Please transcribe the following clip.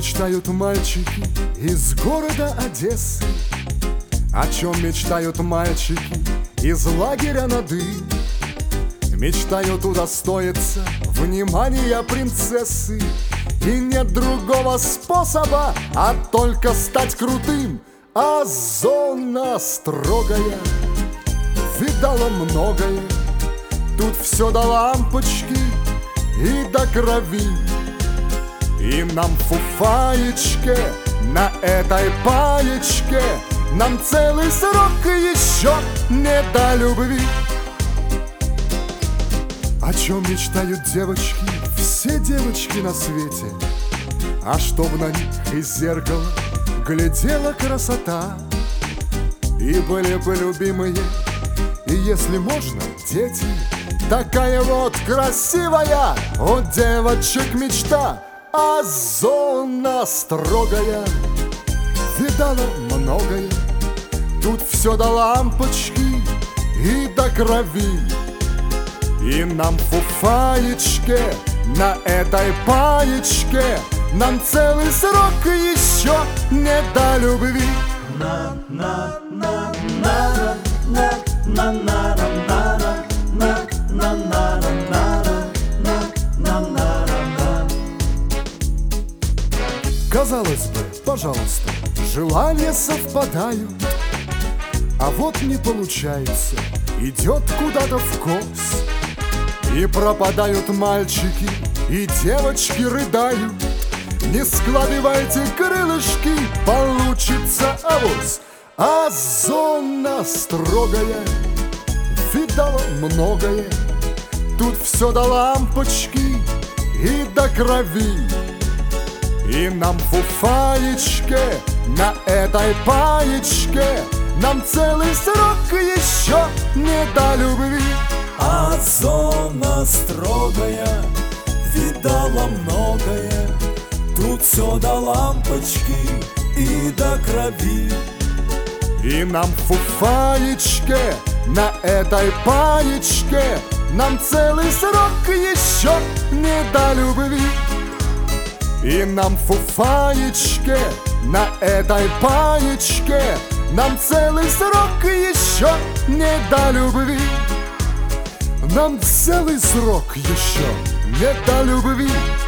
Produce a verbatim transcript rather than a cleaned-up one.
мечтают мальчики из города Одессы? О чем мечтают мальчики из лагеря Нады? Мечтают удостоиться внимания принцессы. И нет другого способа, а только стать крутым. А зона строгая видала многое. Тут все до лампочки и до крови. И нам, фуфаечке, на этой паечке нам целый срок еще не до любви. О чем мечтают девочки, все девочки на свете? А чтоб на них из зеркала глядела красота, и были бы любимые, и если можно, дети. Такая вот красивая у девочек мечта. А зона строгая видала многое. Тут все до лампочки и до крови. И нам, фуфаечке, на этой паечке нам целый срок еще не до любви. На на на на на на на на на на на на на на. Казалось бы, пожалуйста, желания совпадают, а вот не получается, идет куда-то вкос. И пропадают мальчики, и девочки рыдают. Не складывайте крылышки, получится авось. А зона строгая видала многое. Тут все до лампочки и до крови. И нам, фуфаечке, на этой паечке нам целый срок еще не до любви. А зона строгая видала многое. Тут все до лампочки и до крови. И нам, фуфаечке, на этой паечке нам целый срок еще не до любви. И нам, фуфаечке, на этой паечке нам целый срок еще не до любви. Нам целый срок еще не до любви.